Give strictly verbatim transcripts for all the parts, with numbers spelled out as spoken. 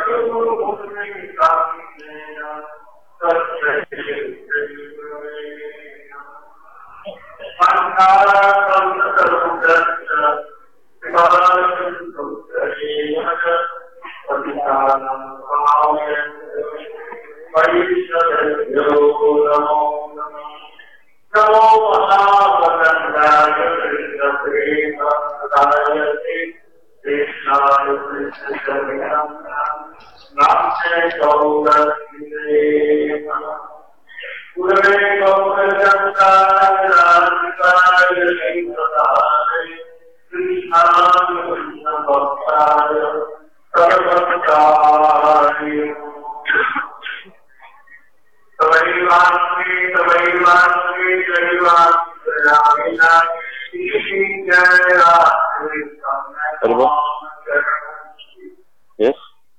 Yes?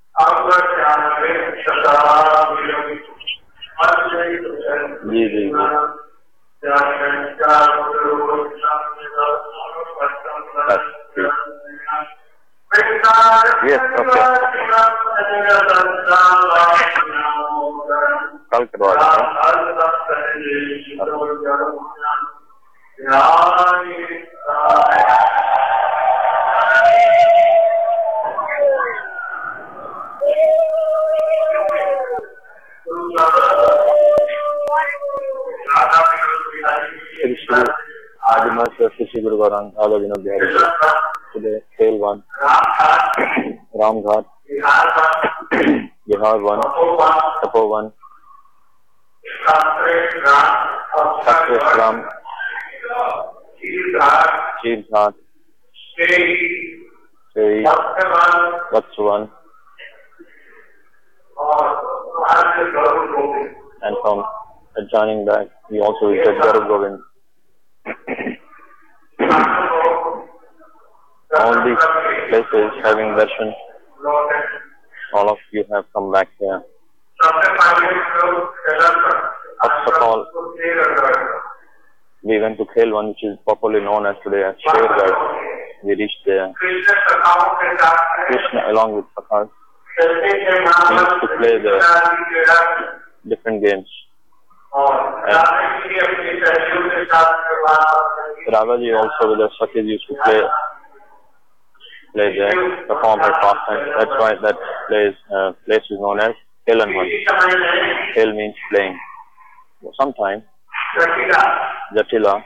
जी जी जी Yes, okay. कल करवा Shri Guru Gaurang, Adavina Bihari. Today, Sail one, Ramghat, Bihar one, Tapo one, Sakres Ram, Cheerghat, Sri, Vats one, and from adjoining that, we also visited Gaurav Govind. All these places having darshan, all of you have come back here. First of all, we went to Khelwan, which is popularly known as today as Shergarh. We reached there. Krishna, along with Prakash, used to play the different games. And Radhaji also with the Sakhis used to play. Play there, perform her pastime. That's why that place, uh, place is known as Khelanwan. Khel means playing. Sometime, Jatila,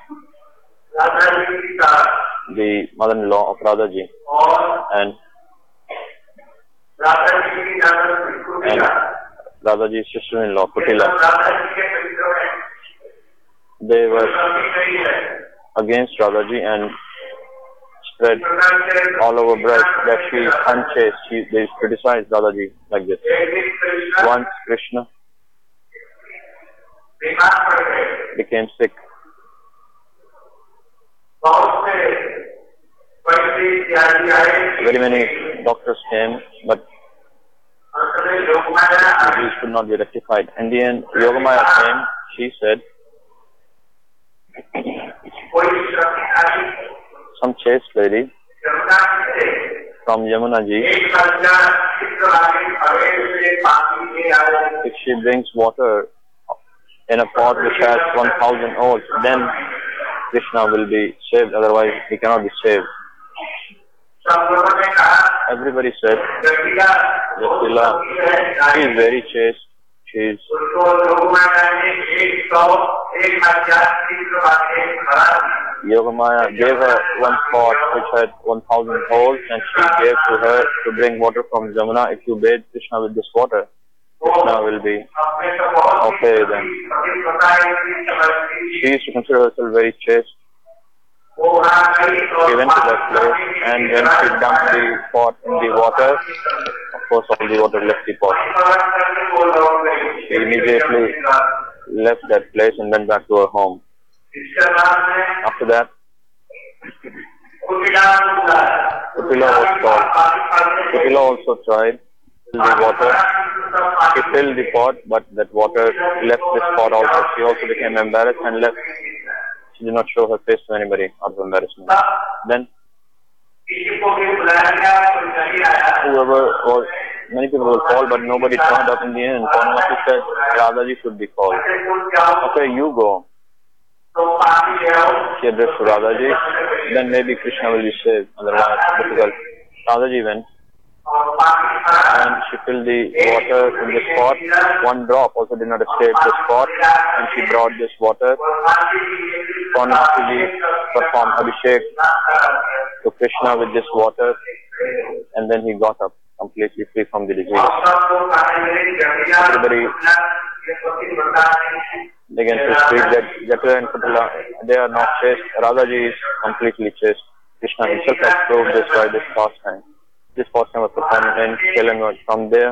the mother-in-law of Radhaji, and, and Radhaji's sister-in-law, Kutila, they were against Radhaji and spread all over breast that she is unchaste. She, they criticized Radhaji like this. Once Krishna became sick, very many doctors came, but the disease could not be rectified. In the end, Yogamaya came. She said, some chaste lady from Yamuna ji, if she brings water in a pot which has one thousand oats, then Krishna will be saved, otherwise he cannot be saved. Everybody said, Yatila, she is very chaste. She is Yogamaya gave her one pot which had one thousand holes, and she gave to her to bring water from Jamuna. If you bathe Krishna with this water, Krishna will be okay then. She used to consider herself very chaste. She went to that place, and when she dumped the pot in the water, of course all the water left the pot. She immediately left that place and went back to her home. After that, Kutila was called. Kutila also tried to fill the water. She filled the pot, but that water left this pot also. She also became embarrassed and left. She did not show her face to anybody out of embarrassment. Then, whoever was many people will call, but nobody turned up in the end. Purnamati said, Radhaji should be called. Okay, you go. She addressed to Radhaji, then maybe Krishna will be saved, otherwise difficult. Radhaji went, and she filled the water in the spot. One drop also did not escape the spot, and she brought this water. Purnamati performed Abhishek to Krishna with this water, and then he got up completely free from the disease. Everybody began to speak that Jatra and Putala, they are not chaste. Radhaji is completely chaste. Krishna himself has proved this by this pastime. This pastime was performed in Telangar. From there,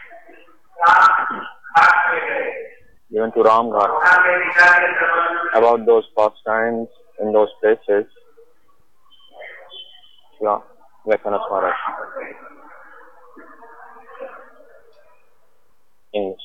we went to Ramghat. About those pastimes in those places, yeah, Vekana Smaraj. English.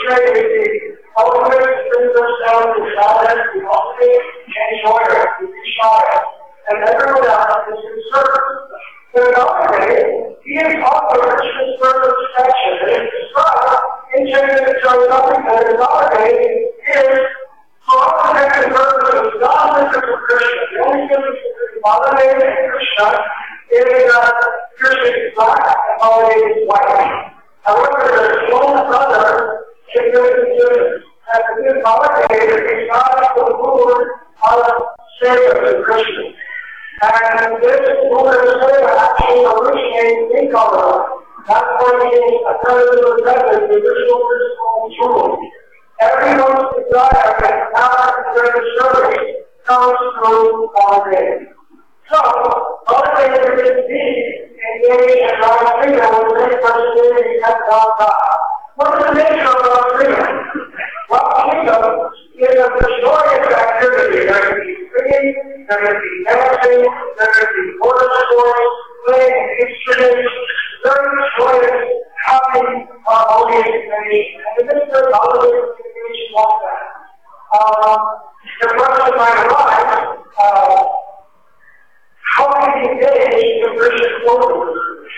portrayed as the ultimate princess of the Shadow, the ultimate enjoyer, the Shadow, and everyone else is concerned. But in other ways, he is also a Christian purpose section that is described in Genesis something that in other ways is for all intents and purposes, God is a Christian. The only difference between modern-day and Christian is that Christian is black and modern-day is white. However, there's one other significant difference. As in modern-day, it's not the Lord of Savior to Christians. And this Lord of Savior actually originates in Colorado. That's why he is a president of the president, the original physical tool. Everyone's desire and power to the service comes through our day. So, our day is indeed engaged in our freedom with the same perseverance as God. What is the nature of our freedom? Well, freedom is a joyous activity. There can be singing, there can be dancing, there can be water sports, playing instruments, very joyous, happy, holy activity. And this is all the activities like that. Um, the question might arise, uh, how can you engage in Christian culture?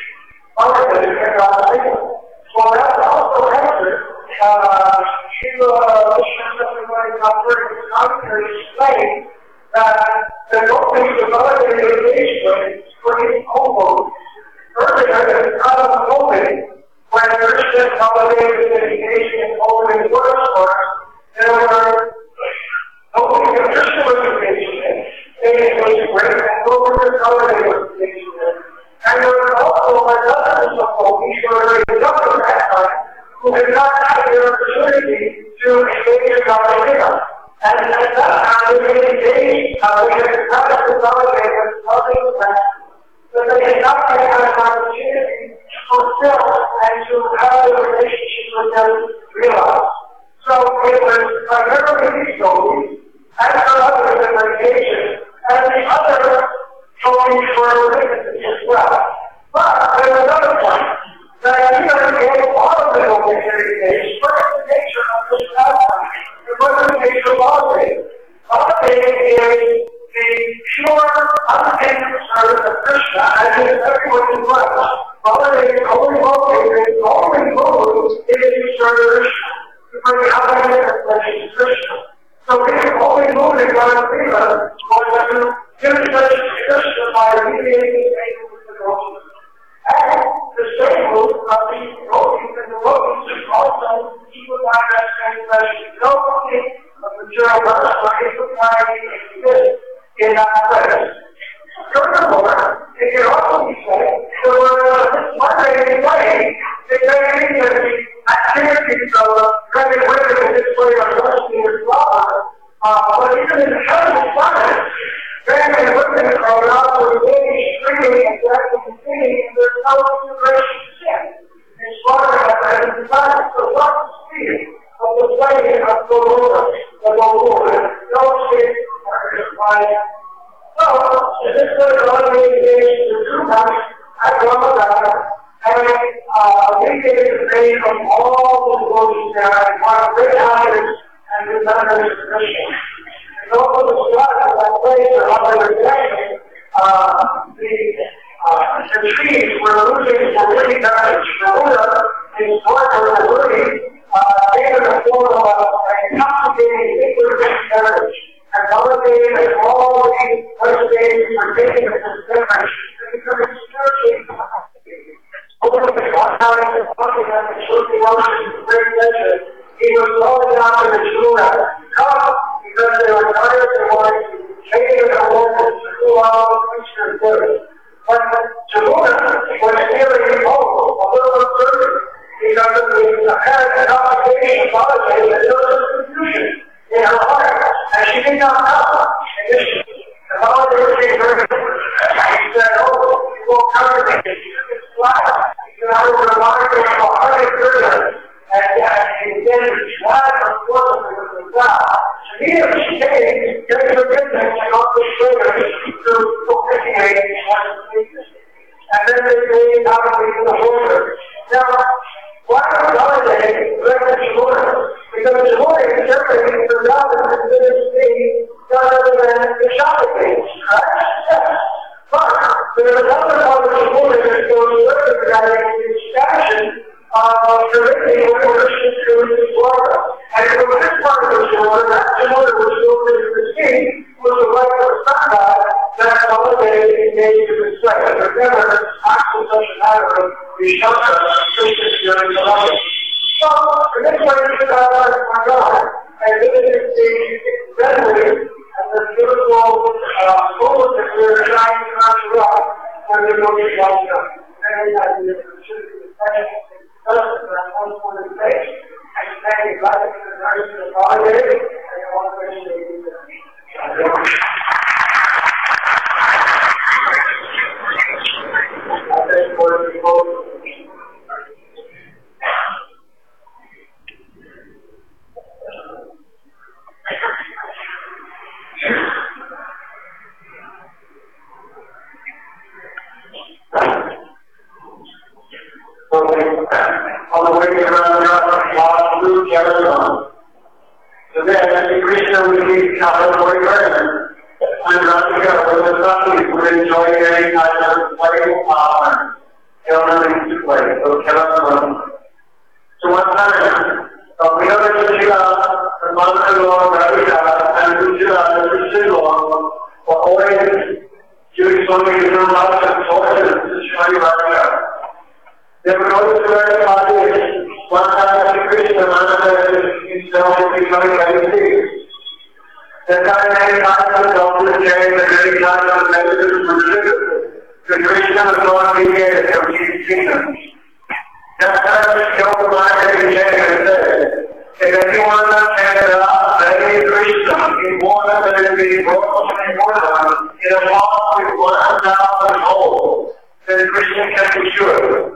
Other than God's freedom? Well, that's also answered. Uh, to uh, something like God's commentary explained that the openings of other engagement for his own. Earlier, there was not a moment when Christian holidays and engaging in opening works for us, there were opening of Christian organization, it was great, and opening of holiday organization. And there was also another support, these were the younger at that time, who did not have the opportunity to engage in God's. And at that time, they were engaged, uh, they had not consolidated with loving that, but they had not yet had an opportunity to fulfill and to have the relationship with them realized. So it was primarily these stories, and for others that were engaged, and the other stories were witnesses as well. But there was another point, that even gave all of the engaged, first the nature of this outcome. It wasn't the nature of holiday. Holiday is the pure, untainted service of Krishna, as is everyone in life. Holiday is only motivated, the only move is to serve Krishna, to bring happiness and pleasure to Krishna. So we can only move in God's freedom was to demonstrate Krishna by alleviating the pain with the devotion. And the same move of the devotees and devotees is also equal time as pleasure. No only of material birth, but equal time exists in that place. Furthermore, it can also be said that we're moderating way, it may be that the activities of pregnant women in this way are mostly as well, uh, but even in the heavenly planet, men and women are allowed to engage freely and directly singing, and there's no integration of sin. In slaughtering of heavenly planet, so what's the speed of the playing of the Lord, the Lord, no sin is like. So, in this way, God made engaged in the two months at Ramadan, and uh, we gave the name of all the devotees there, and one great happiness and remembrance of Krishna. And also the start of that place, or how they were saying, uh, the, uh, the trees were losing, were really damaged. The Buddha, in his work of the Buddha, uh, gave it a form of a intoxicating liquid marriage. And validated that all these persuasions were taken as a difference and becoming spiritually complicated. Over the one time he was looking at the true devotion of great nature, he was calling out to the Shura to come because they were tired and wanted to change their world to cool out the future of good. But Jamuna was feeling oh, a little uncertain because of the apparent complication of holidays and there was confusion in her heart, and she did not know. And this, the holiday came very different. She said, oh, you won't cover me. It's flat. You know, I was reminded of a hundred years, and and then one or four of them was a God. So here she came, getting her business, and all the sugar to propitiate one of the things. And then they came out of the border. Now, why was holiday, let us order? the Jordan generally the God is considered to be none other than the shopping page, right? Yes. But there's another part of the Jordan that goes further regarding the extraction of Caribbean or Christian Caribbean Florida. And from this part of the Jordan, that Jordan was built into the sea, was the right of the sun god that holiday engaged in the slave. But never actual such a matter of the shelter of Christians during the life. So, in this way, we should have our God, and this is the rhetoric and the beautiful forward that we're trying to construct when we're looking at the very idea of the church of the Christ, that one point of faith, and saying God is the nurse of the holiday, and one question is the I think we're both. On the way around the blue Jerusalem. So then the Krishna would be California garden. And around the with the sun, we would enjoy any kind of playful power. Children used to play, so children. So one time, we know that Shiva, the mother-in-law, Radhika, and Ruchira, the sister-in-law, were always doing so many different lots of sources to show you Radhika. They were always very positive. One time, Sri Krishna manifested himself to becoming very serious. That time, many times, the doctor saying that many times the medicine was triggered. The Krishna was not being able to achieve kingdom. That time, the Yoga Maharaj said, if anyone can say Krishna in water that is being brought in water in a pot with one thousand holes, then Krishna can be cured.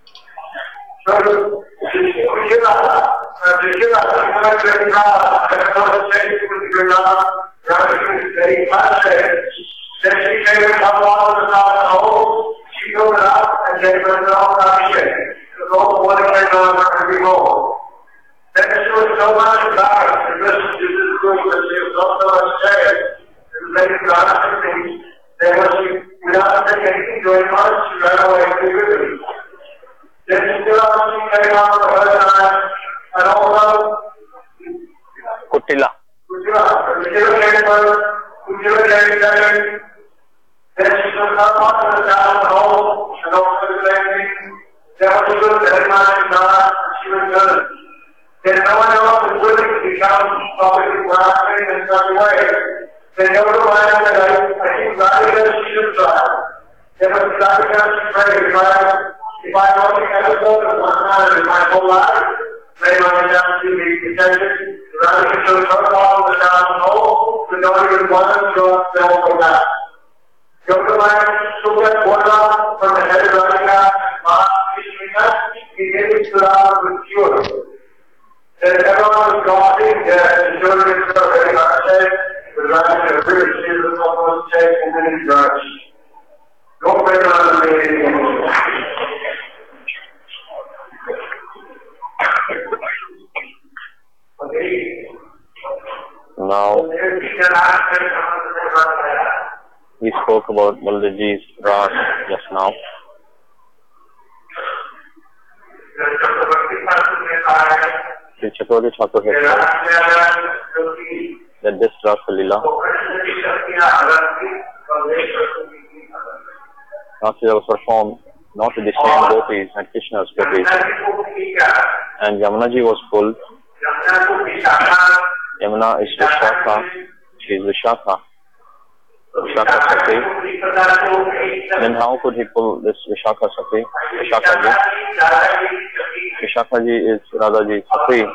So, Shiva, Shiva, very proud, and conversation with Granada, Radha is very much then she came and come out of the thousand holes, she filled it up, and gave herself an abhishek. So all the water came out of her every hole. Then she was so much embarrassed to listen to this group that she was also upset. It was very embarrassing things. Then when she, without saying anything going on, she ran away to the river. Then she still came out of her time, and also Kutila. Kutila. Kutila came first, Kutila came second. Then she took up onto the thousand hole, and also the same thing. Then when she looked at everyone in God, she was good. Then no one else was willing to become publicly blaspheming in such a way. Then no one else said, I think Radhika she should try. Then when Radhika she prayed, if I only episode of one time in my whole life, maybe I would have to be protected. Radhika should turn off the thousand hole, so no one would want to go go back. Yoga Maharaj took that water from the head of Radhika, Maharaj, he gave it to her with cure. Then everyone was coughing, the children were very upset, the Radhika really she was almost take and then he drugs. Don't bring on the meeting anymore. Now, we spoke about Baldeji's Ras just now. Sri Chakravarti Thakur has said that this Rasa Leela, Rasa Leela was performed not with the same gopis and Krishna's gopis. And Yamunaji was full. Yamuna is Vishaka, she is Vishaka, Vishaka Sakti. Then how could he pull this Vishaka Sakti? Vishaka ji? Vishaka ji is Radha ji Sakti.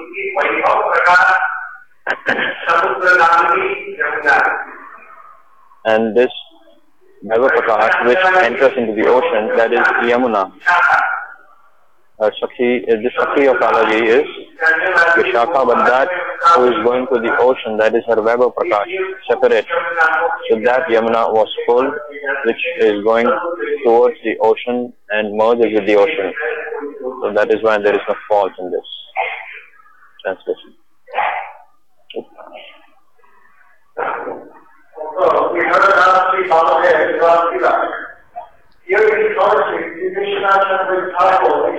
And this Bhagavad Prakash which enters into the ocean, that is Yamuna. Uh, Sakhi, uh, the Sakhi of Radha ji is Vishaka, but that who is going to the ocean, that is her Vaibhav Prakash, separate. So that Yamuna was full, which is going towards the ocean and merges with the ocean. So that is why there is no fault in this translation.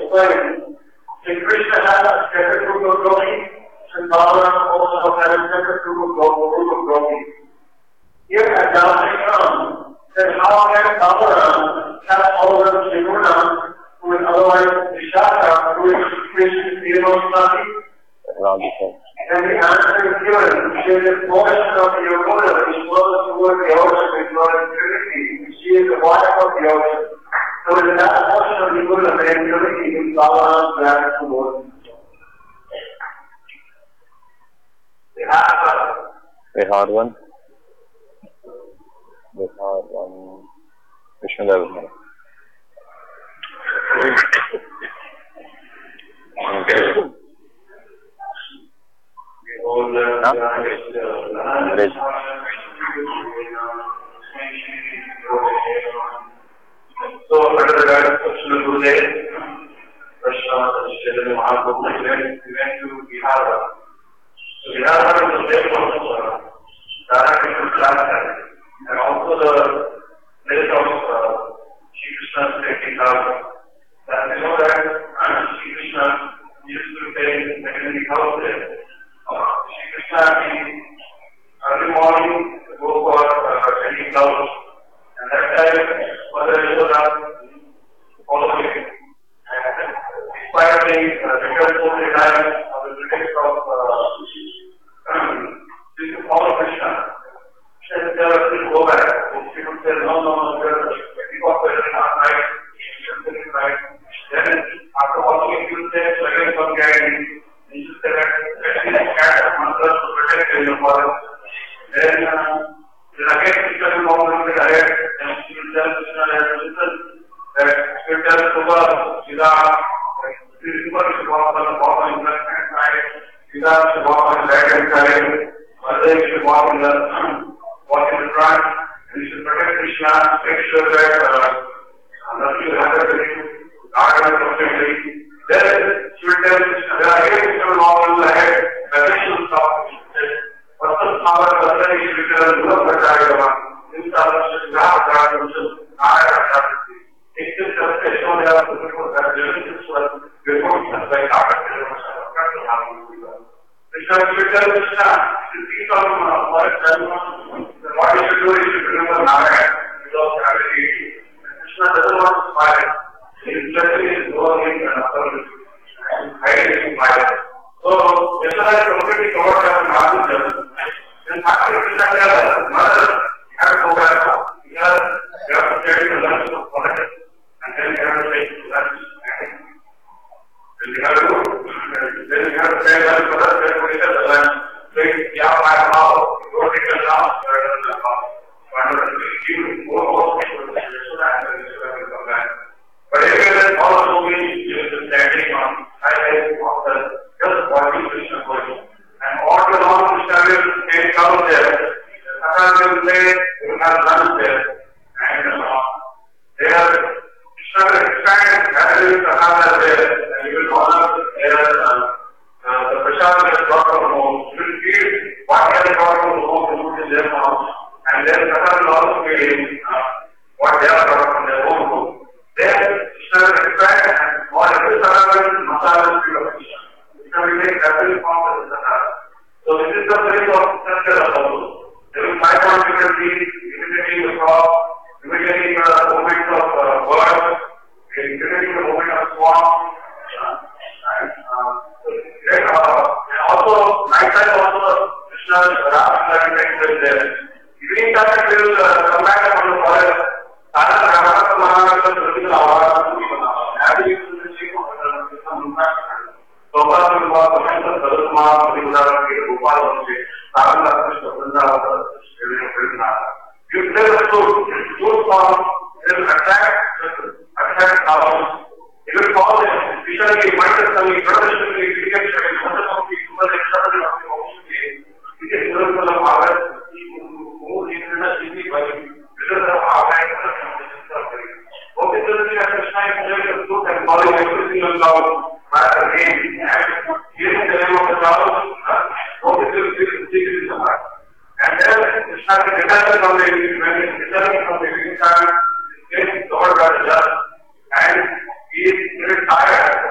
explained. Sri Krishna has a separate group of gopis, and Balaram also has a separate group of gopis. Here at Dalai that how can Balaram have all of them Shimuna, who is otherwise Vishaka, who is Krishna's Devamasati? And the answer is given. She is a portion of the Yamuna, which flows toward the ocean, which flows Trinity. She is the wife of the ocean. So it is that portion of the Yamuna that is Trinity in Balaram's land towards the hard one. The hard one. Vishnu Dev. Okay. Huh? English. So, under the guidance of Srila Gurudev, Krishna and Chaitanya Mahaprabhu went to Bihar. So, Bihar is the place of directly to Kalasan, and also the place of Shri Krishna's taking out. And we know that Shri Krishna used to take the house there. Shri Krishna, early morning, go for taking out. And that time, Mother Yashoda followed him. And despite being returned so many times of the critics of to follow Krishna, she said, go back. She would say, no, no, no, we are better not right. She is right. Then, after following him, he would say, again, some guarantee. He should say that, especially the cat of Mantra to protect your father. Then, then again, Krishna will come to the direct, and she will tell Krishna that she will tell Subha, Sida, the river should walk on the bottom in the left hand side, Sida should walk on the right hand side, Mother should walk in the walk in the front, and you should protect Krishna, make sure that nothing will happen to you, guard him appropriately. Then she will tell Krishna, then again Krishna will walk on the head, and then she will stop. What's the power of the you should tell the look at Jagama? This is just not that, which is not that. It's just a special level of people that are doing this work before we can say, I don't know what Krishna should tell Krishna, to think of what what you should do is you should remember Narayan, without gravity. Krishna doesn't want to smile. He is just is going and hiding his smile. So, Yashoda is completely covered up in Madhurya. Then after Krishna tells Mother, you have to go back now. You have to take the lunch to collect it. And then you have to take the lunch. Then you have to go. Then you have to take lunch for us. Then we take the lunch. So, you have to now. Go take the lunch. You have to take the lunch. You go all the way to the Yashoda and then Yashoda will come back. But anyway, then all of the movies, you have to standing on highway of the just body Krishna body. And all the long Krishna will take out there. Satan will say, they will have lunch there. And uh, they are, Krishna will expand, that will Satan there. And he will honor their, uh, uh, the Prashad will brought from home. He will feed what he has brought from home to put in their house. And then Satan will also feed him uh, what they have brought from their own home. Then Krishna will expand and all every Satan will masala will feed of Krishna. Krishna will make every form of the Satan. So this is the place of Satya also. There is five point frequency, imitating the crop, imitating the movement of uh, birds, imitating the movement of swans, uh, and, uh, then, uh, and also night time also Krishna's Rama is there. Evening time it will uh, come back from the forest. Sadhana Ramana Maharashtra Pratila Avara Navy is the shape of the movement. So far we have the mention of the Maharashtra Pratila Gopal also. Sadhana Krishna Vrindavan you tell the truth, truth form will attract, attract thousands. It will cause it, especially minus coming, traditionally, rejection, and other companies who are accepted of the ocean game. It is universal of our who is in the city by because of our life and the system of it. Okay, so we have to shine the truth and follow every single law, but again, and hearing the name of the law, okay, so this is the heart. And then Krishna is returning from the when he is returning from the evening time, he is covered by the dust and he is very tired.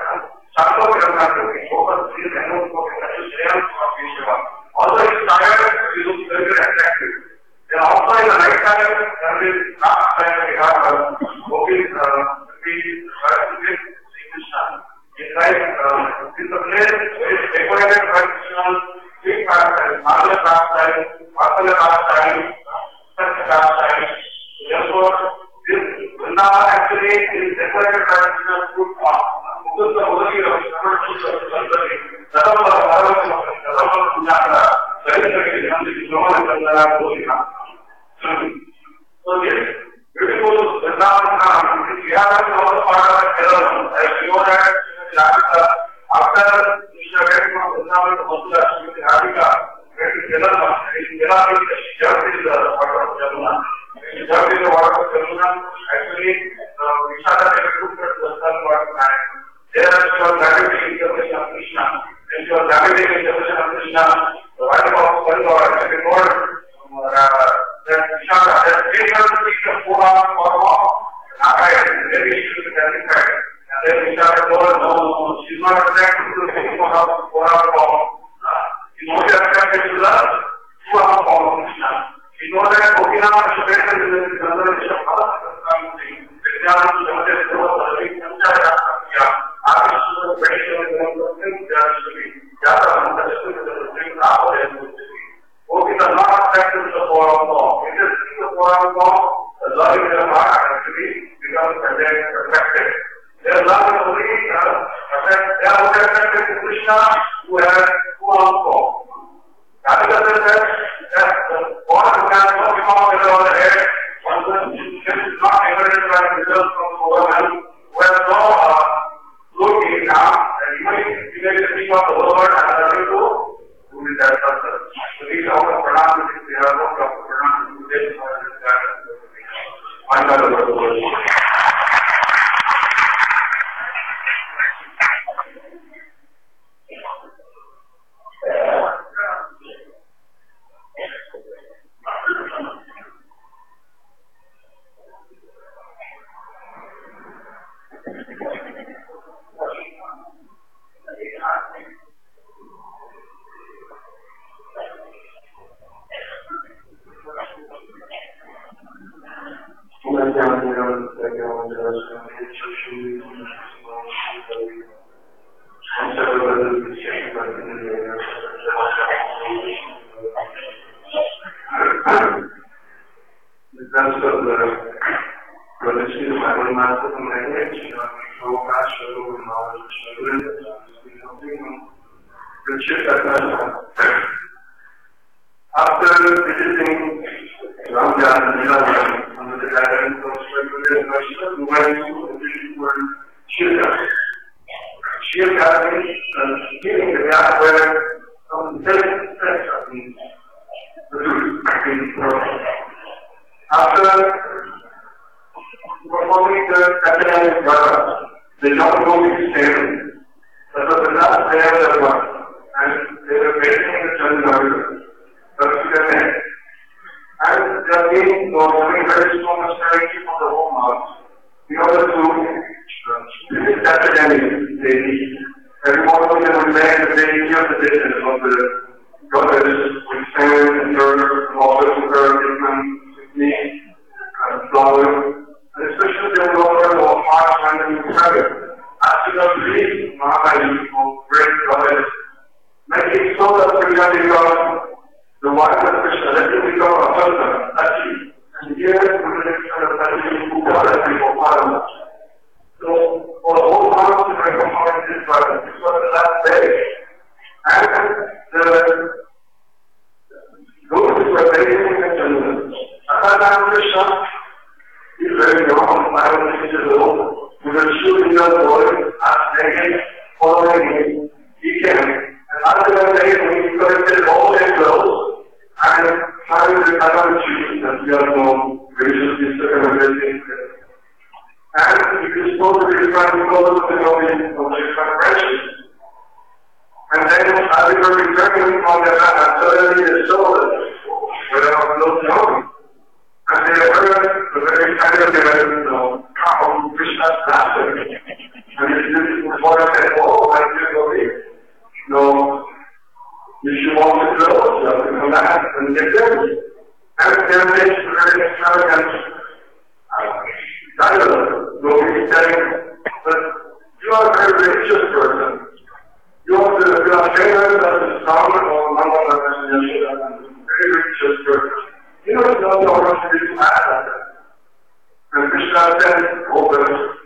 And Krishna said, oh, would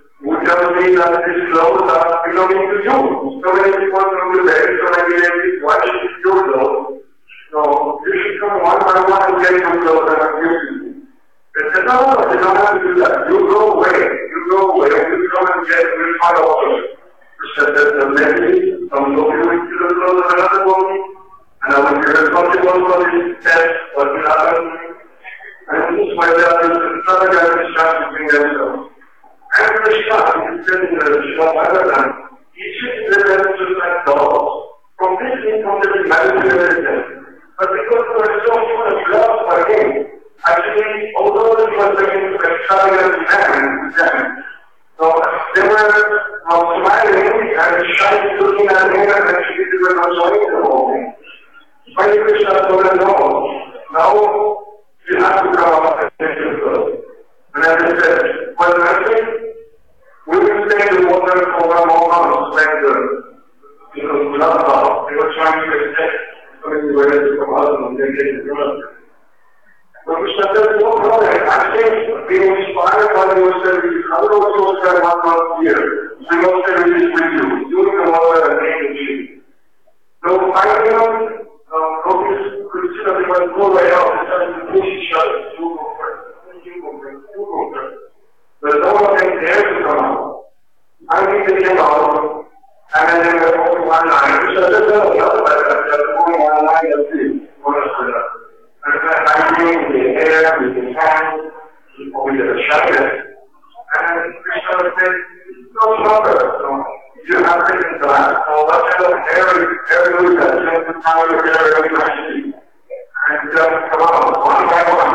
tell me that these clothes are belonging to you. So many people from the bed, so many ladies, why should it be your clothes? So you should come one by one and get your clothes and I'll give you. They said, no, no, they don't have to do that. You go away. You go away. You come and get your final clothes. You said that the lady, some of you into the clothes of another woman, and I will be responsible for this test, what will happen. And this is why there is another guy who is trying to bring themselves. And Krishna is telling the Shiva Bhagavatam, each is there just like dogs, completely, completely manipulated them. But because there is so much love for him, actually, although it was taken to extravagant man, them, so they were uh, smiling and shy looking at him and actually they were not showing the whole thing. Finally, Krishna told them, no, now you have to come up and take your clothes. And as I said, well, actually, we will stay in the water for one more month, like the, you know, love house. They were trying to escape, coming to where they come out and they get the water. But Krishna said, no problem. Actually, being inspired by your service, I will also spend one month here. I will service with you, doing the water and making you. So finally, um, Krishna, they went go right out and started to push each other. You go first, you go first, you go first. But no one can dare to come out. Finally, they came out, and then they were going one line. Krishna said, no, the other side, they're going one line, that's it. One after that. And then fighting with the air, with the hand, with the shadow. And Krishna said, no longer. So you have written glass. So what kind of air is that? Just the power of air every time. And just come on, one by one.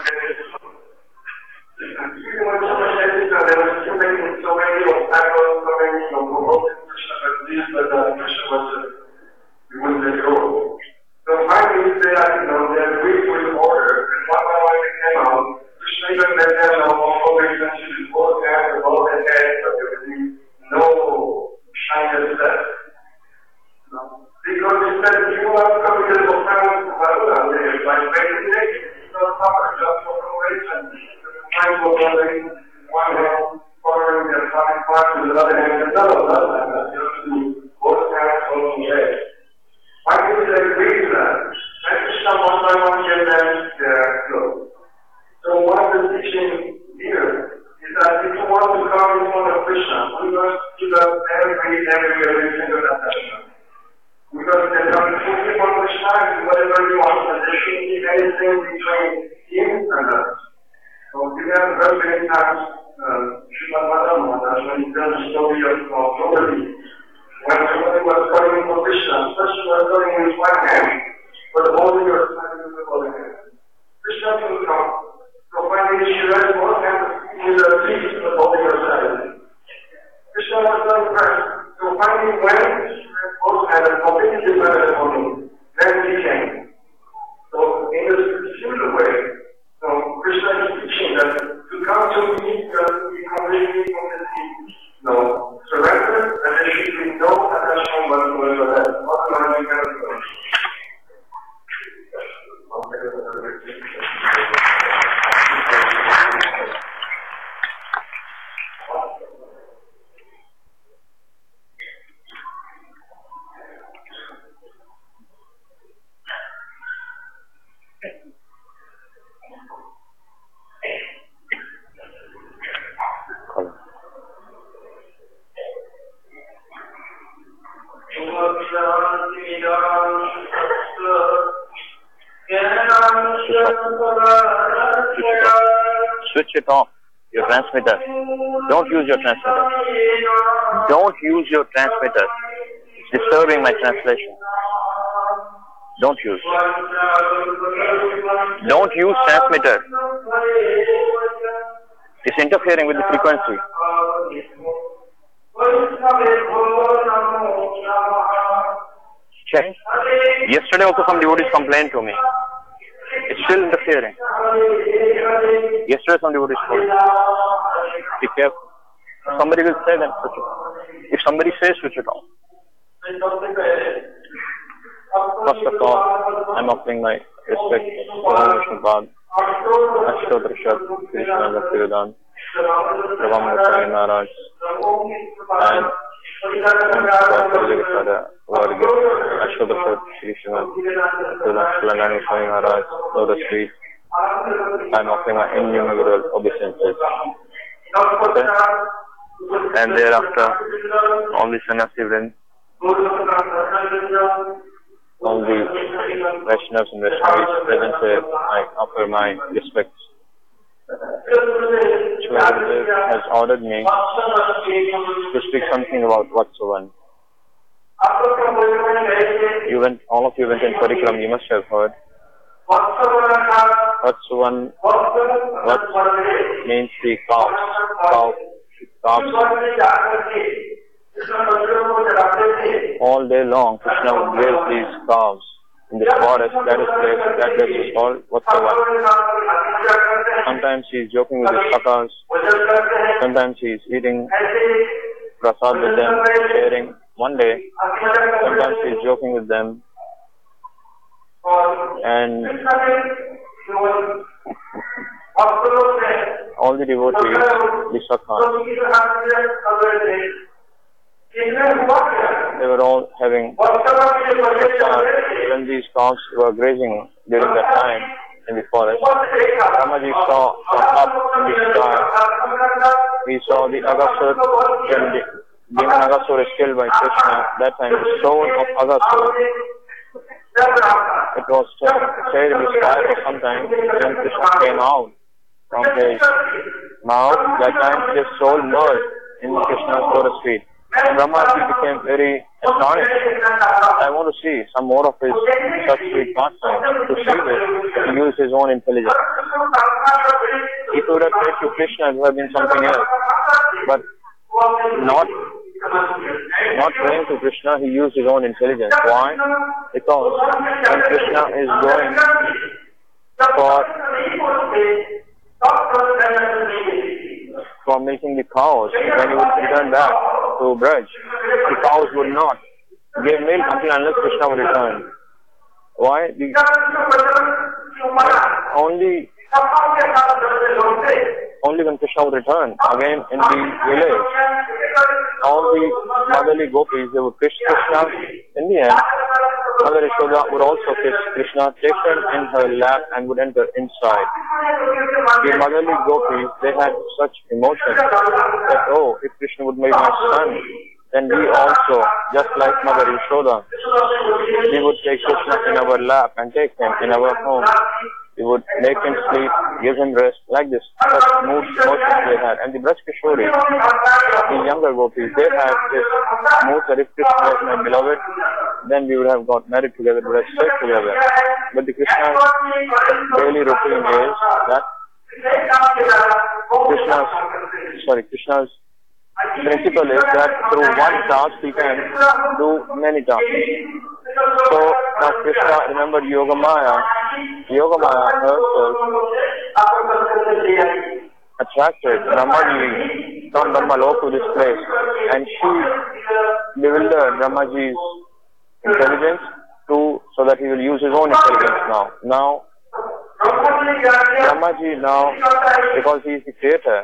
And even when someone said this, there was so many, so many obstacles, so many, you know, provoking Krishna, but this, but that Krishna was, he wouldn't let go. So finally, they had, you know, they agreed with order, and one by one they came out. Krishna even let them know all the essentially both hands and both their heads, but there would be no shyness left. No. Because he said, if you want to come to the family to Varuna, like very big, it's not proper, just for promotion. Trying to hold one hand, following their common parts with the other hand, and none of that, and that's just to both hands, both legs. Why did they agree to that? And Krishna one by one gave them their clothes. So one of the teachings here is that if you want to come in front of Krishna, we must give up every, every, every single attachment. Because they come to focus on Krishna and whatever you want, and there shouldn't be anything between him and us. So we have heard many times, Srimad Madhava Maharaj, when he tells the story of Draupadi, when somebody was calling for Krishna, first he was calling with one hand, but holding your hand with the other hand. Krishna will come. So finally she raised both hands with her feet, but holding her side. Krishna was done first. So finally when she raised both hands and completely different from him, then he came. So in a similar way, so Krishna is teaching that to come to me, you have to be completely, completely, no, surrender, and there should be no attachment whatsoever. That otherwise you cannot go. Switch it off, your transmitter. Don't use your transmitter. Don't use your transmitter. It's disturbing my translation. Don't use. Don't use transmitter. It's interfering with the frequency. Check. Yesterday also some devotees complained to me. It's still interfering. Yesterday some devotees told me. Be careful. If somebody will say, then switch it off. If somebody says, switch it off. First of all, I'm offering my respect to Vishnu Pad, Ashtotra Shad, Krishna Bhaktivedanta, Brahma Goswami Maharaj, and Varga, Ashwadasar, Shri Srimad Kalanani Goswami Maharaj, Lotus Street. I'm offering my innumerable obeisances. Okay? And thereafter, all the sannyasi friends, all the Vaishnavas and Vaishnavis present here, I offer my respects. Shri has ordered me to speak something about Vatsavan. You went, all of you went in Parikram, you must have heard. Vatsavan, Vats means the calves, calves, calves. All day long, Krishna would graze these calves in the forest. That is place, that place is called Vatsavan. Sometimes he is joking with his sakhas. Sometimes he is eating prasad with them, sharing. One day, sometimes he is joking with them, and all the devotees, the sakhas, they were all having prasad when these calves were grazing during that time in the forest. Ramaji saw from up in the sky, he saw the Aghasur, when the demon Aghasur is killed by Krishna. That time the soul of Aghasur, it was stayed in the sky for some time. When Krishna came out from his mouth, that time his soul merged in Krishna's lotus feet. And Brahmaji became very astonished. I want to see some more of his such sweet pastimes. To see this, he used his own intelligence. He could have prayed to Krishna, it would have been something else. But not, not praying to Krishna, he used his own intelligence. Why? Because when Krishna is going for, for milking the cows, when he would return back to Braj, the cows would not give milk until unless Krishna would return. Why? The, only, only when Krishna would return, again in the village, all the motherly gopis, they would kiss Krishna. In the end, Mother Yashoda would also kiss Krishna, take him in her lap and would enter inside. The motherly gopis, they had such emotion that, oh, if Krishna would make my son, then we also, just like Mother Yashoda, we would take Krishna in our lap and take him in our home. We would make him sleep, give him rest, like this. Such mood emotions they had. And the Braj Kishori, the younger gopis, they had this mood that if Krishna was my beloved, then we would have got married together, we would have stayed together. But the Krishna's daily routine is that Krishna's, sorry, Krishna's principle is that through one task he can do many tasks. So now Krishna remembered Yogamaya. Yogamaya herself attracted Brahmaji from Brahmalok to this place, and she bewildered Brahmaji's intelligence to, so that he will use his own intelligence now. Now, Brahmaji now, because he is the creator,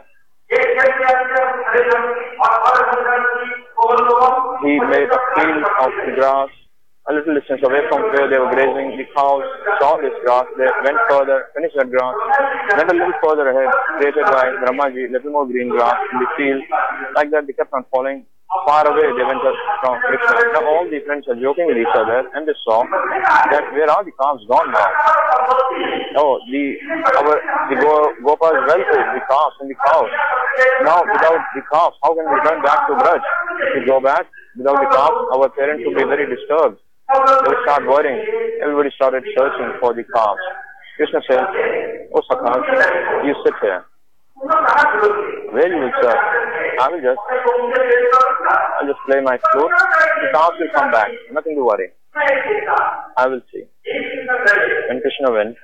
he made a field of the grass a little distance away from where they were grazing. The cows saw this grass, they went further, finished that grass, went a little further ahead, created by Brahmaji, little more green grass in the field. Like that, they kept on falling. Far away, they went from Krishna. Now all the friends are joking with each other, and they saw that where are the calves gone now? Oh, the our the Go, Gopas welcomed the calves and the cows. Now, without the calves, how can we return back to Braj? If we go back without the calves, our parents would be very disturbed. They would start worrying. Everybody started searching for the calves. Krishna said, "Oh, Sakhas, you sit here. Where you will serve? I will just, I'll just play my flute. The calves will come back. Nothing to worry. I will see." When Krishna went,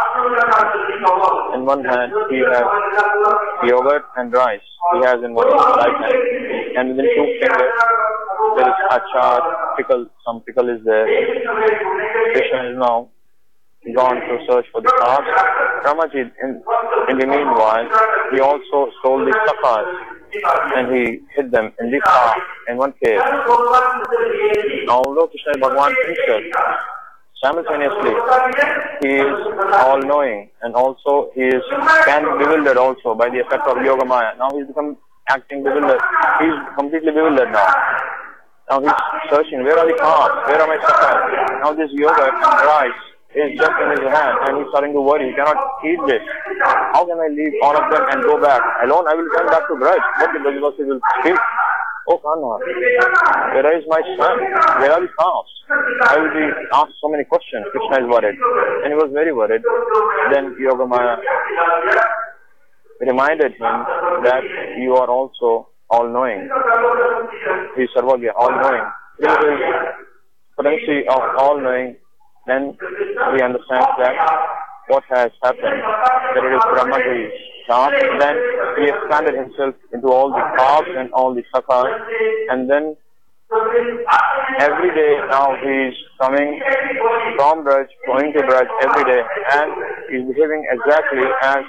in one hand he has yogurt and rice. He has in one right hand, and within two fingers there is achar, pickle. Some pickle is there. Krishna is now gone to search for the calves. Brahmaji, in, in the meanwhile, he also stole the sakhas and he hid them in the calf in one cave. Now, although Krishna is Bhagavan himself, simultaneously, he is all-knowing and also he is can be bewildered also by the effect of Yoga Maya. Now he's become acting bewildered. He's completely bewildered now. Now he's searching, where are the calves? Where are my sakhas? Now this yoga rice is just in his hand and he's starting to worry. He cannot eat this. How can I leave all of them and go back? Alone I will come back to Braj. What the Brajvasi will speak? Oh Kanha, where is my son? Where are the calves? I will be asked so many questions. Krishna is worried. And he was very worried. Then Yogamaya reminded him that you are also all-knowing. He is Sarvagya, all-knowing. Through his potency of all-knowing, then he understands that what has happened, that it is Brahmaji's task. Then he expanded himself into all the calves and all the sakhas, and then every day now he is coming from Braj, going to Braj every day, and he is behaving exactly as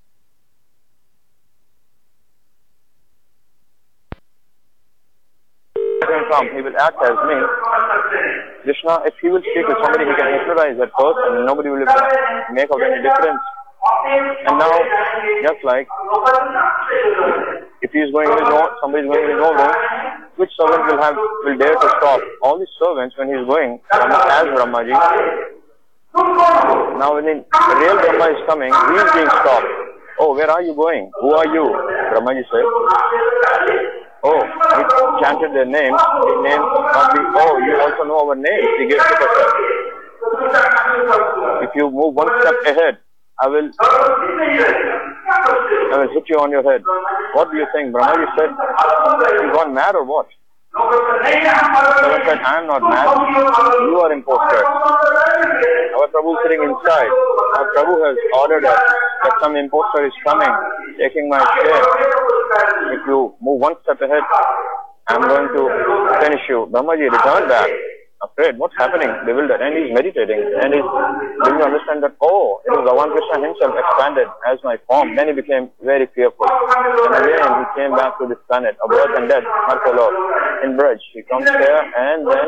come, he will act as me. Krishna, if he will speak with somebody, he can hypnotize that person and nobody will make out any difference. And now, just like, if he is going in his own, somebody is going in his own room, which servant will have, will dare to stop? All these servants, when he is going, as Brahmaji, now when the real Brahma is coming, he is being stopped. Oh, where are you going? Who are you? Brahmaji said. Oh, he chanted their names. The name not be, oh, you also know our names. He gave to us. If you move one step ahead, I will, I will hit you on your head. What do you think? Brahmaji said, you gone mad or what? Someone said, I am not mad. You are impostor. Our Prabhu is sitting inside. Our Prabhu has ordered us that some impostor is coming, taking my share. If you move one step ahead, I am going to finish you. Brahmaji returned back, afraid. What's happening? Bewildered. And he's meditating. And he's beginning to understand that, oh, it was Bhagavan Krishna himself expanded as my form. Then he became very fearful. And again, he came back to this planet of birth and death, Markolo, in Braj. He comes there and then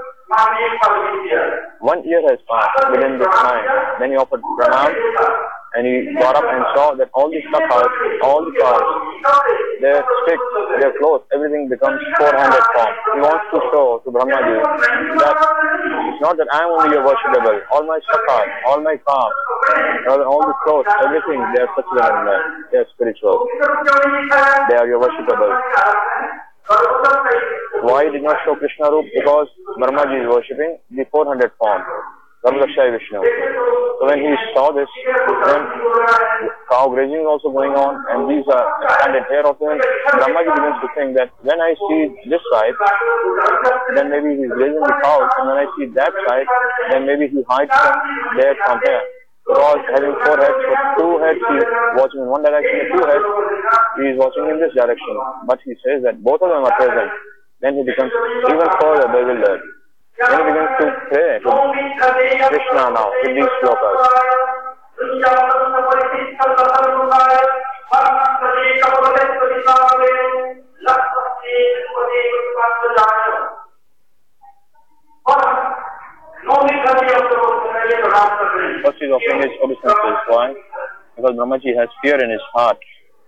one year has passed within this time. Then he offered pranam and he got up and saw that all the sakhas, all the cars, their sticks, their clothes, everything becomes four-handed form. He wants to show to Brahmaji that it's not that I am only your worshipable. All my sakhas, all my cars, all the clothes, everything, they are such they are spiritual. They are your worshipable. Why did not show Krishna Roop? Because Brahmaji is worshipping the four-handed form, Garbhakshaya Vishnu. So when he saw this, then cow grazing is also going on, and these are expanded hair of him. Brahmaji begins to think that when I see this side, then maybe he's grazing the cows, and when I see that side, then maybe he hides them there from here. Because having four heads, for two heads he is watching in one direction, and two heads he is watching in this direction. But he says that both of them are present. Then he becomes even further bewildered. Then he begins to pray to Krishna now with these slokas. First he is offering his obeisances. Why? Because Brahmaji has fear in his heart.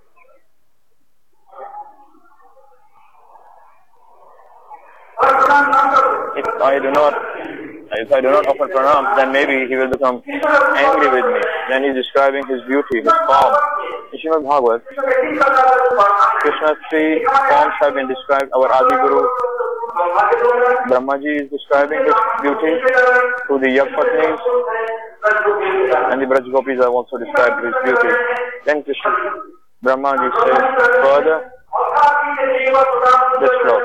If I do not, if I do not offer pranam, then maybe he will become angry with me. Then he is describing his beauty, his form. In Srimad Bhagavad, Krishna's three forms have been described. Our Adi Guru, Brahmaji is describing his beauty to the Yagpatnis, and the Braj Gopis have also described his beauty. Then Krishna, Brahmaji says further, this sloka.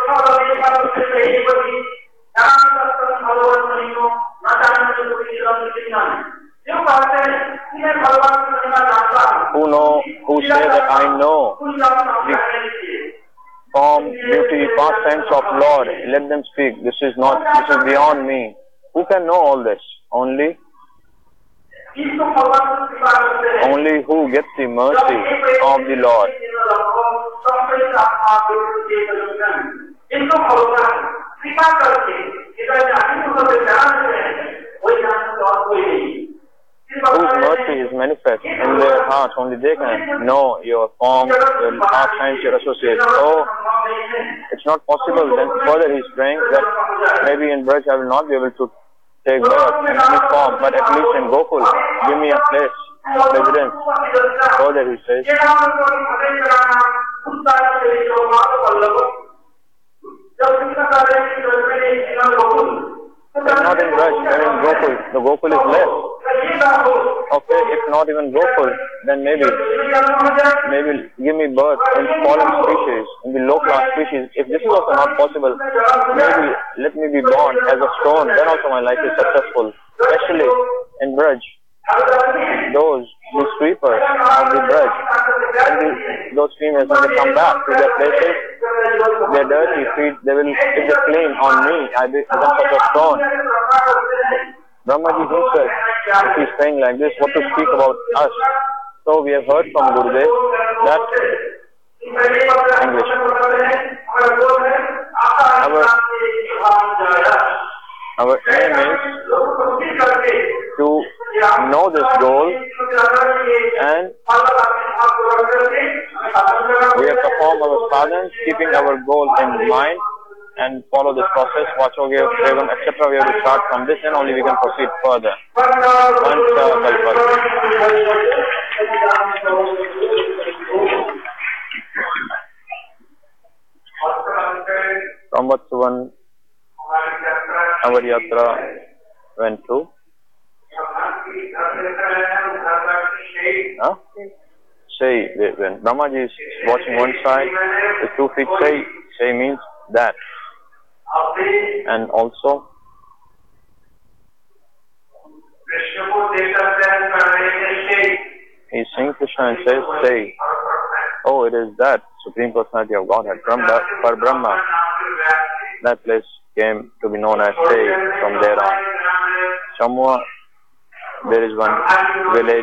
Who know, who say that I know the form, beauty, past tense of Lord, let them speak. This is not, this is beyond me. Who can know all this? Only Only who gets the mercy of the Lord. Whose mercy is manifest in their hearts, only they can know your form, your heart signs, your associates. Oh, it's not possible. Then further he's praying that maybe in Braj I will not be able to take birth in any form, but at least in Gokul, give me a place, residence. Further he says, it's not in Braj, and in Gokul. The Gokul is less. Okay, if not even Gokul, then maybe, maybe give me birth in fallen species, in the low class species. If this is also not possible, maybe let me be born as a stone, then also my life is successful. Especially in Braj, those, the sweepers of the Braj, and the, those females, when they come back to their places, their dirty feet, they will, if they clean on me, I become such a stone. Brahmaji himself, if he's saying like this, what to speak about us? So we have heard from Gurudev that English. Our, our aim is to know this goal, and we have to perform our sadhans, keeping our goal in mind, and follow this process, Vachoge, Prevam, et cetera. We have to start from this, and only we can proceed further. From Vatsuvan, our yatra went to huh? Say, when Brahmaji is watching one side, the two feet say, say means that. And also, he's saying Krishna and says, say, oh, it is that Supreme Personality of Godhead, Brahma, for Brahma. That place came to be known as Say from there on. Somewhere there is one village.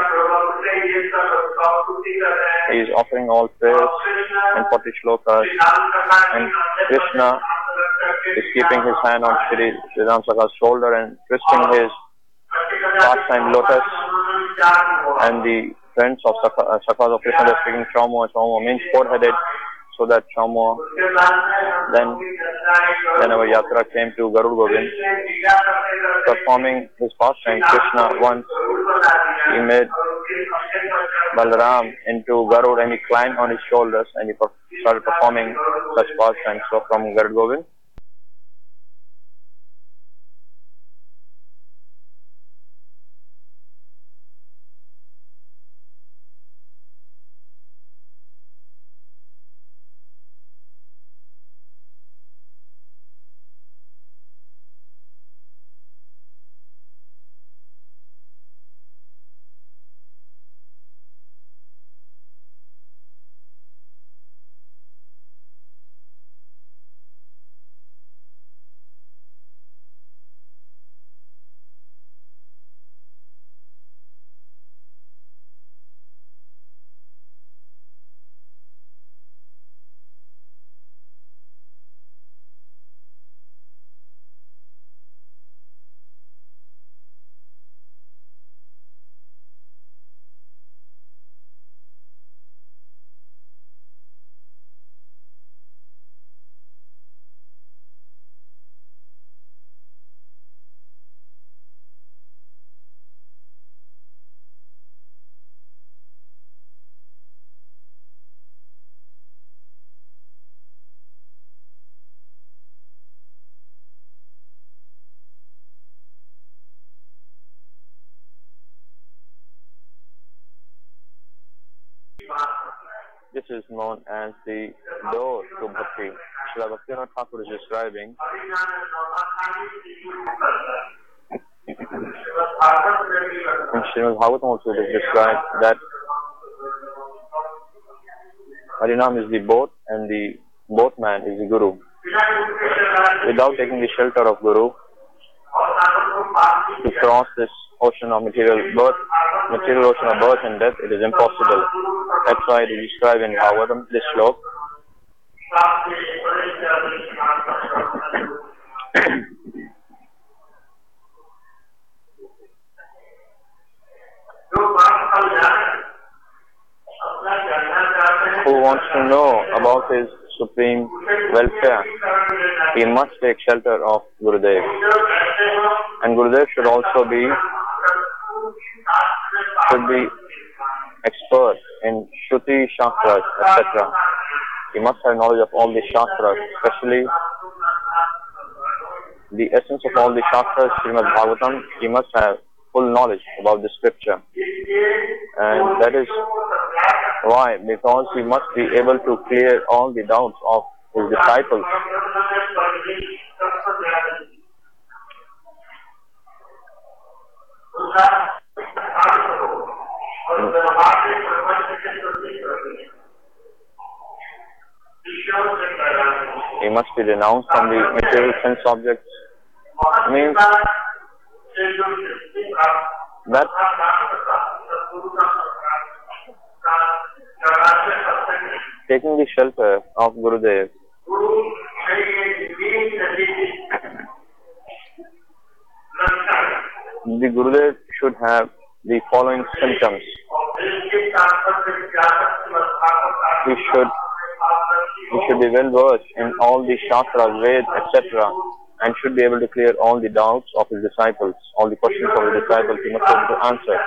He is offering all prayers in forty shlokas, and Krishna is keeping his hand on Shri Ram Sakha's shoulder and twisting his pastime lotus, and the friends of Sakha, uh, Sakhas of Krishna are speaking Chaumo. Chaumo means four-headed, so that Chaumo. Then, then our yatra came to Garud Govind, performing his pastime. Krishna once he made Balaram into Garud, and he climbed on his shoulders, and he started performing such pastimes. So from Garud Govind, this is known as the door to Bhakti. Srila Bhaktivinoda Thakur is describing in Srimad Bhagavatam also it is described that Harinam is the boat and the boatman is the Guru. Without taking the shelter of Guru, to cross this ocean of material birth, material ocean of birth and death. It is impossible. That's why it is described in Bhagavatam, this slok. Who wants to know about his supreme welfare, he must take shelter of Gurudev. And Gurudev should also be should be expert in Shruti, Shastras, et cetera. He must have knowledge of all the Shastras, especially the essence of all the Shastras, Srimad Bhagavatam. He must have full knowledge about the scripture. And that is why, because he must be able to clear all the doubts of his disciples. He must be renounced from the material sense objects. Means that taking the shelter of Gurudev, the Gurudev should have the following symptoms. He should he should be well versed in all the Shastras, Ved, et cetera, and should be able to clear all the doubts of his disciples, all the questions of his disciples he must be able to answer.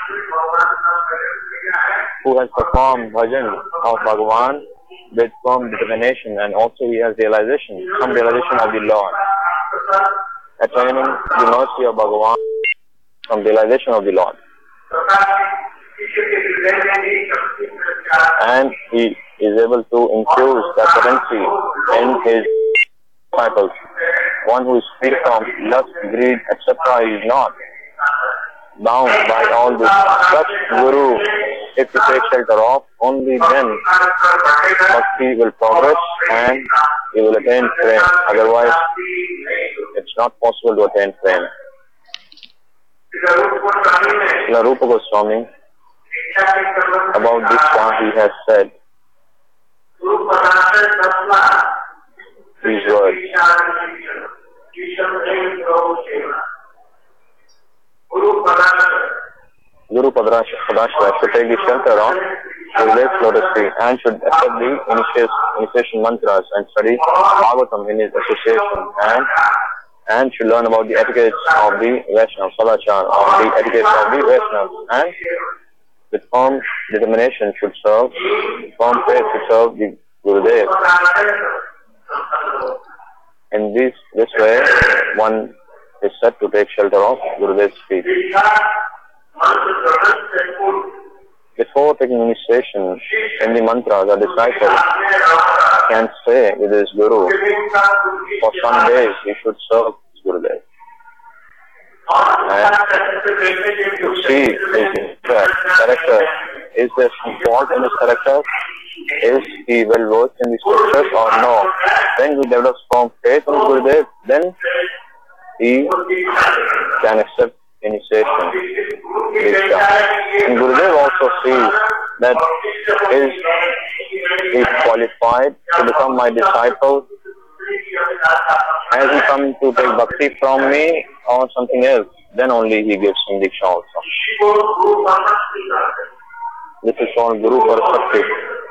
Who has performed bhajan of Bhagavan with firm determination, and also he has realization, some realization of the Lord. Attaining the mercy of Bhagavan, some realization of the Lord. And he is able to infuse that potency in his disciples. One who is free from lust, greed, et cetera is not bound by all this. Such Guru, if you take shelter of, only then bhakti will progress and he will attain fame. Otherwise, it's not possible to attain fame. Srila Rupa Goswami, about this one he has said these words. Guru Padashra should take the shelter of Gurudev's lotus feet and should accept the initiation, initiation mantras and study Bhagavatam in his association, and and should learn about the etiquettes of the Vaishnavas, Sadachar, of the etiquettes of the Vaishnavas, and with firm determination should serve, firm faith should serve the Gurudev. In this, this way, one is said to take shelter of Gurudev's feet. Before taking initiation in the mantras, a disciple can say with his Guru, for some days he should serve his Gurudev. And to see his character, is there some fault in his character? Is he well versed in the scriptures or no? When he develops firm faith in Gurudev, then he can accept initiation. And Gurudev also sees that is he qualified to become my disciple? Has he come to take bhakti from me or something else? Then only he gives him diksha also. This is called Guru Parasakti.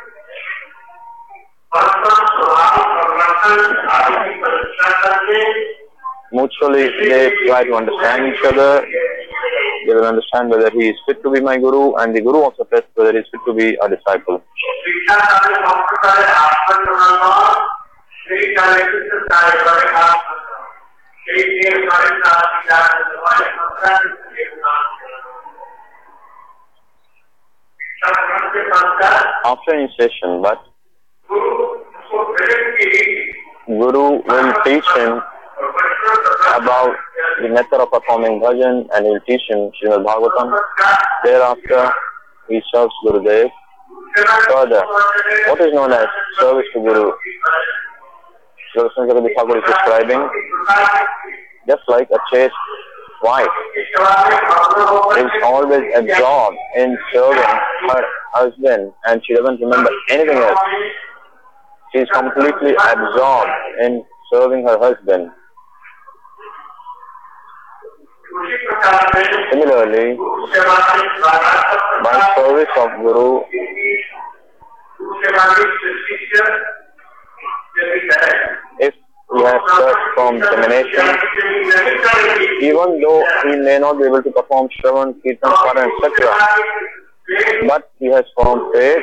Mutually they try to understand each other. They will understand whether he is fit to be my Guru, and the Guru also tests whether he is fit to be a disciple. After initiation, but Guru will teach him about the method of performing bhajan, and he will teach him Srimad Bhagavatam. Thereafter, he serves Gurudev. Further, what is known as service to Guru? Srila Sanskara Thakur is describing, just like a chaste wife is always absorbed in serving her husband and she doesn't remember anything else. She is completely absorbed in serving her husband. Similarly, by service of Guru, if he has searched from domination, even though he may not be able to perform Shravan, Kirtan, Paran, et cetera, but he has formed faith,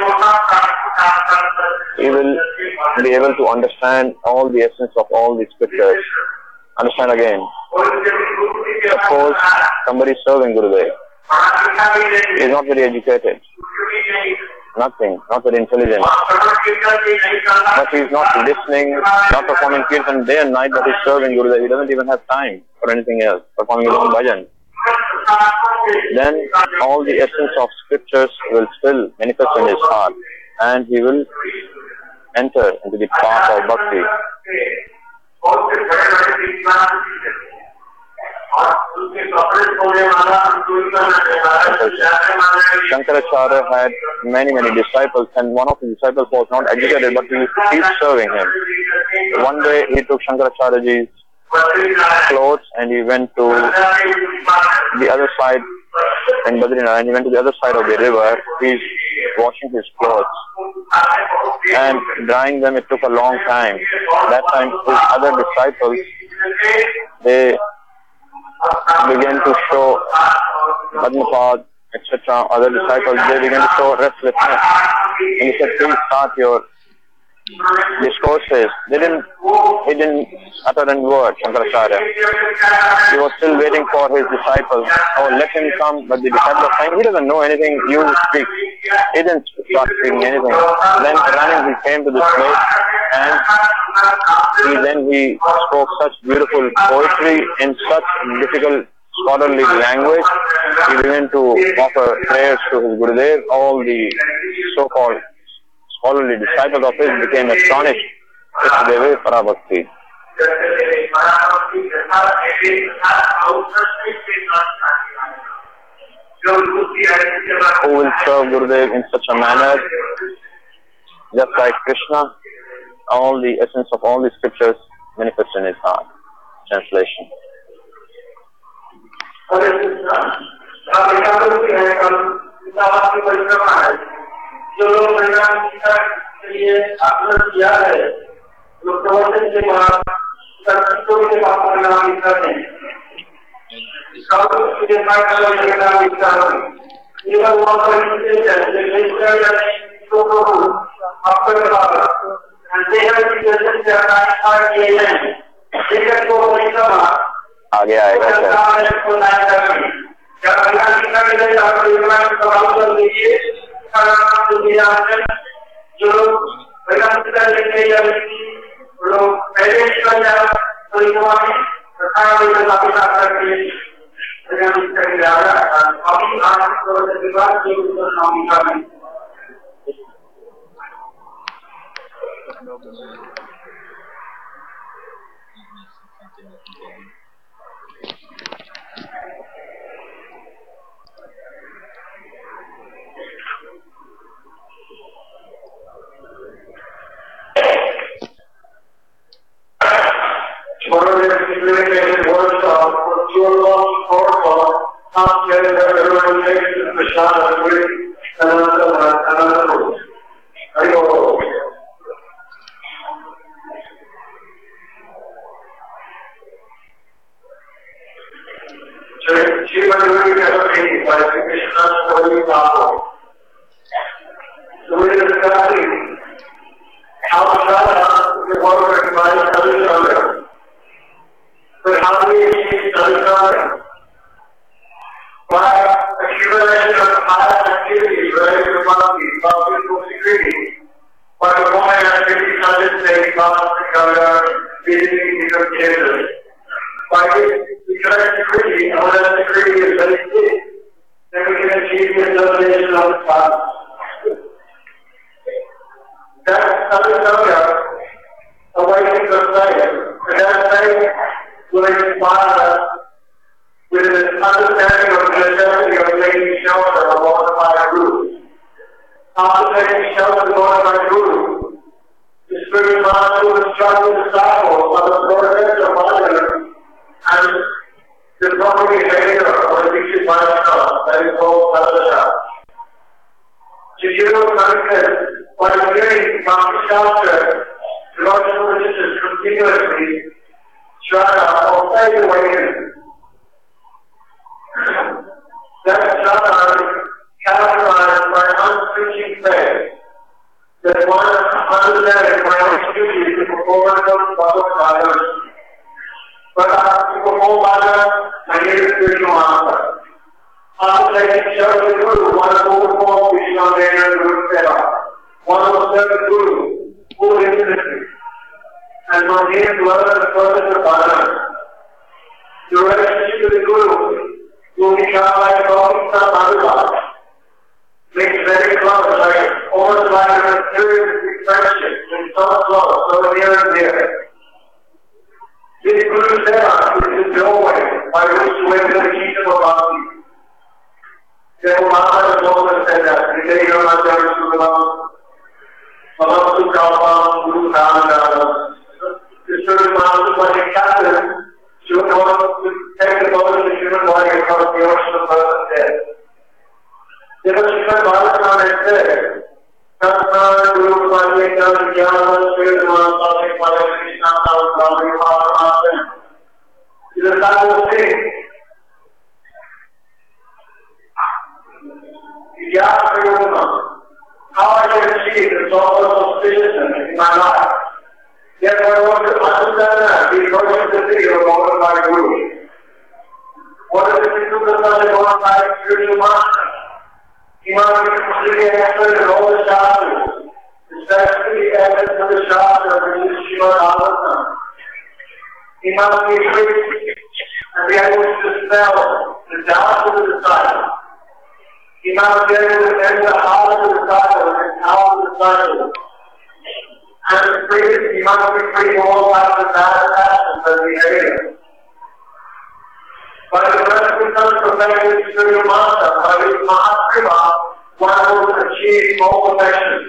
he will be able to understand all the essence of all the scriptures. Understand again. Suppose somebody is serving Gurudev. He is not very educated. Nothing, not very intelligent. But he is not listening, not performing Kirtan day and night, but he is serving Gurudev. He doesn't even have time for anything else, performing his own bhajan. Then all the essence of scriptures will still manifest in his heart and he will enter into the path of bhakti. Shankaracharya had many, many disciples and one of his disciples was not educated but he used to keep serving him. One day he took Shankaracharyaji's clothes and he went to the other side in Badrinath and he went to the other side of the river. He's washing his clothes and drying them. It took a long time. That time his other disciples, they began to show Padmapad, et cetera. Other disciples, they began to show restlessness. And he said, please start your discourses. They didn't, he didn't utter a word, Shankaracharya. He was still waiting for his disciples. Oh, let him come. But the disciple was saying, he doesn't know anything, you speak. He didn't start speaking anything. Then running, he came to this place and he, then he spoke such beautiful poetry in such difficult scholarly language. He began to offer prayers to his Gurudev. All the so-called scholarly disciples of his became astonished. Ishdeve Parabhakti. Who will serve Gurudev in such a manner? Just like Krishna, all the essence of all the scriptures manifest in his heart. Translation. जो लोग भगवान गीता के लिए आग्रह किया है, जो प्रवचन के बाद सत्संगों के बाद परिणाम लिखा है, साधु के बाद परिणाम लिखा है, ये लोग वहाँ पर लिखते हैं, जैसे इसका जाने तो प्रभु आपके बाद अंधेरा की दर्शन से आकार किए हैं, लेकिन वो परिणाम आगे आएगा क्या भगवान गीता के लिए आप परिणाम सवाल कर लीजिए जो लोग भगवान गीता लिखने या लोग पहले निकल जाए तो इनका प्रथान में काफी सार्थक है भगवान गीता के द्वारा अभी आठ वर्ष के बाद जो उनका नाम लिखा है with an understanding of the necessity of taking shelter of one of my groups. After taking shelter of one of my groups, the spiritual master will instruct the disciples on the process of honor and the proper behavior of the teacher's Vaishnava, that is called Sadhana. Shishiro Sankar, while hearing Bhakti Shastra, devotional religions continuously, Shraddha outside the awakening. That Shraddha is characterized by unflinching faith, that one understands my own duty to perform those Bhagavad Gita, but to perform Bhagavad, I need a spiritual master. After taking shelter of the Guru, one will perform Vishnu and Guru Seva. One will serve the Guru, full intimacy, and from him to learn the purpose of Bhagavad. The relationship to the Guru will become like talking to Bhagavad. Makes very close, like almost like a mysterious friendship, and so close, so near and dear. This Guru Seva is the doorway by which to enter the kingdom of Bhakti. Therefore, Maharaj Mohan said that, Nidayam Ajaham Sudhamam, Bhavam Sukhalpam, Guru Dhanadhanam. The spiritual master, when he captain, should want to take the body of the human body across the ocean of birth and death. Therefore, Srimad Bhagavatam has said, Tatma Guru Padmekam Jnana Sridhaman Sati Padam Krishna Tam Brahmi Maharam. The disciples say, how I can achieve the source of auspiciousness in my life. Therefore, I want to understand that the simplicity of Bhagavad by Guru. What is the simplicity of Bhagavad by spiritual master? He must be completely expert in all the Shastras, especially the evidence of the Shastra, which is Srimad Bhagavatam. He must be free and be able to dispel the doubts of the disciples. He must be able to enter the heart of the disciple and empower the disciple. And free, he must be free from all types of bad passions and behavior. By the rest of the perfected spiritual master, by his Mahakriva, one will achieve all perfection.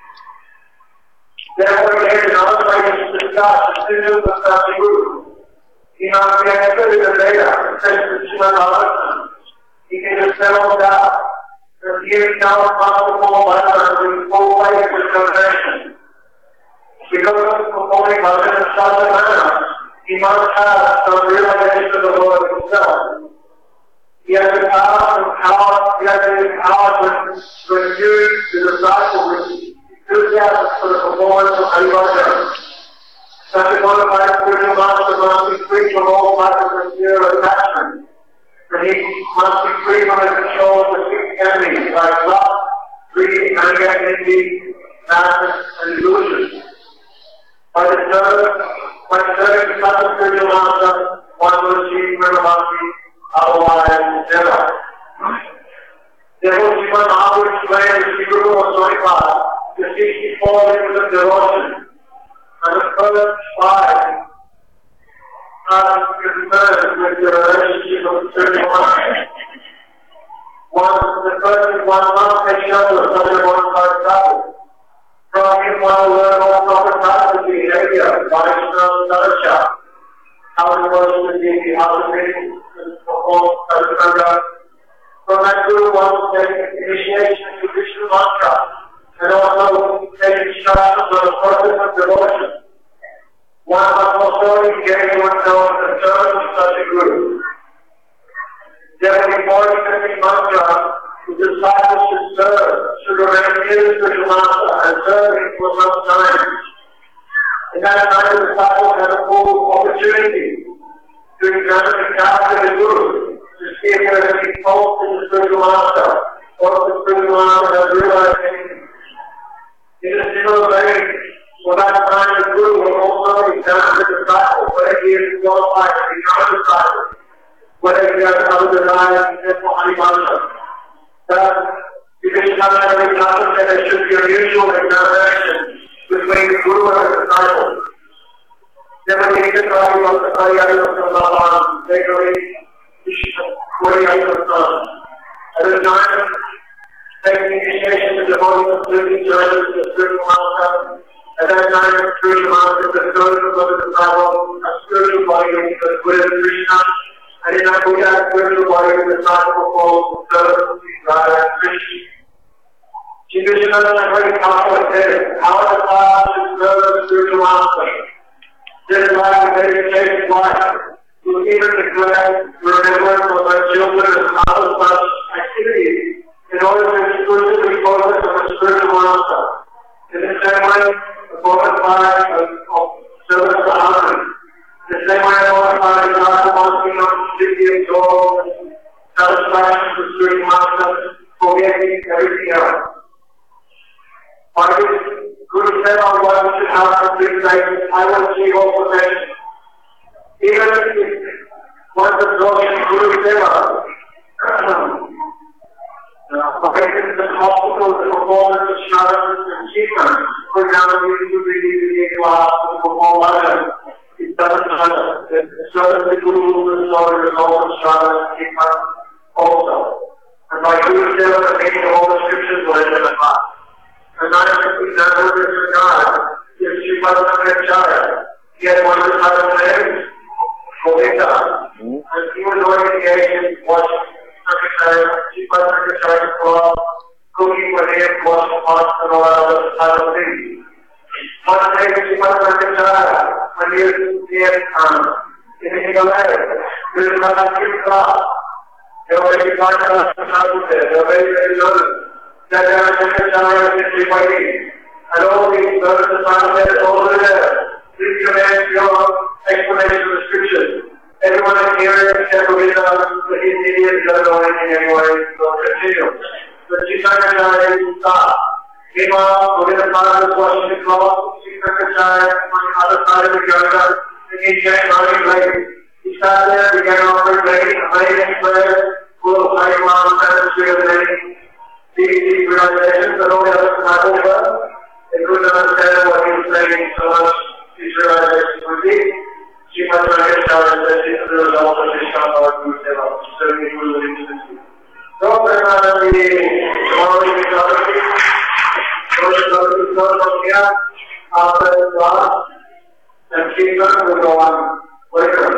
Therefore, he has another way to discuss the sins of the Guru. He must be expert in the Veda, especially the Srimad Bhagavatam. He can dispel doubt. The years now must perform Bhajan with full faith and determination. Because of performing Bhajan in such a manner, he must have some realization of the Lord himself. He has the power and power, he has the power to, to infuse the disciple with enthusiasm for the performance of Haribhajan. Such a bona fide spiritual master must be free from all types of fear and attachment. And he must be free from the control of the six enemies like lust, greed, anger, envy, madness, and illusion. By the third, by serving such a spiritual master, one will achieve Brahmati, otherwise never. Therefore, Srimad Mahaprabhu explained the Guru was twenty-five, the sixty-four levels of devotion, and the first five are concerned with the relationship of the spiritual master. One, the first is one must take shelter of such a one-five couple. From him one will learn all proper practice behavior, Vaishnava Sadhana, how to worship the deity, how to make and perform sadhana. From that Guru one will take initiation into Vishnu mantra, and also take instructions on the process of devotion. One must also engage oneself in the service of such a Guru. Therefore, before accepting mantra, the disciples should serve, should remain near the spiritual master and serve him for some time. In that time, the disciples have a full opportunity to examine the character of the Guru, to see if there is any fault in the spiritual master, or if the spiritual master has realized anything. In a similar way, for that time, the Guru will also examine the disciple, whether he is qualified to become a disciple, whether he has other desires for Haribhajan. Thus, because you have every class that there should be a mutual examination between the Guru and the disciple. Never take the time of the Hariyari of the Bhagavan, they believe forty up the sun. At the time, taking initiation to devoting of living service to the spiritual mountain. At that time, the spiritual mountain is the third of the disciple, a spiritual body of the Buddha Krishna. And in that Buddha spiritual body, the disciple falls to serve Radha and Krishna. Shri Krishna is a very powerful thing. How the Father should serve the spiritual master. This life is a dedicated life. To even declare the remembrance of our children and other such activities in order to exclusively focus on the spiritual master. In the same way, the focus life of service to others. In the same way, the focus life is not the most become completely absorbed and satisfaction to the spiritual master, forgetting everything else. By this, Guru said on what we should have complete faith, I will achieve all perfection. Even if one absorbs in Guru Seva, affecting the hospital, the performance of shadows and achievement, for example, you can do the class to perform others. It doesn't matter. The service of the Guru will restore the result of shadows and achievement also. And by Guru Seva, the meaning of all the scriptures will enter the heart. And not simply that word is God. If she wasn't a child, he had one of the other names, Govinda. And he was already engaged in washing secretary, she was secretary for cooking for him, washing pots and all other type of things. One day she was secretary, and he was in um, in Himalaya. He was not a good class. They were very kind of there. They were very, very learned. That there are secretaries in Tripoli, and all these brothers and sisters over there. Please commence your explanation of the scriptures. Everyone is here except for the Indian, the other one anyway, so continue. The chief secretary will stop. Meanwhile, Govinda Father is washing the clothes. The chief secretary on the other side of the Ganga, and he began running late. He sat there, began offering late, amazing prayers, full of high mountain and spirit lady. These realizations that all the other disciples were, they couldn't understand what he was saying so much these realizations would be. She must have been challenged that she was the result of this kind of Guru Seva. So he was willing to do. So, very much the tomorrow we will talk about it. So, we will talk from here after the class, and Kirtan will go on later.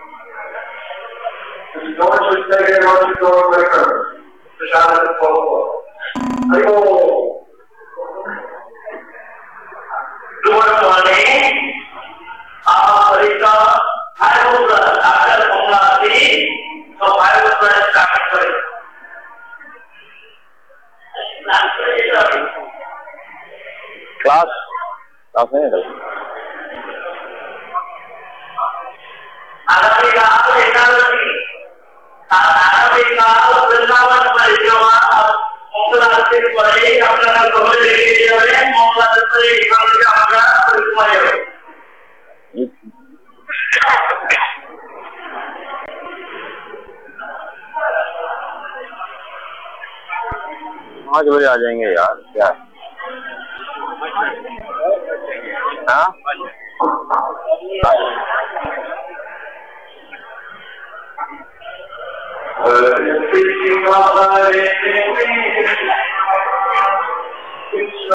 And no one should stay here, no one should go on later. The Shabbat is full. Hello. Good morning. Our Parika, I was after Mongati, so I was going to start for it. Class? Class नहीं Arabika, Ekanasi. Arabika, Vrindavan Parikrama. Mongolati पढ़े अपना कमरे लेके जाए मongolati से इधर से आकर परिक्रमा पाँच बजे आ जाएंगे यार क्या हाँ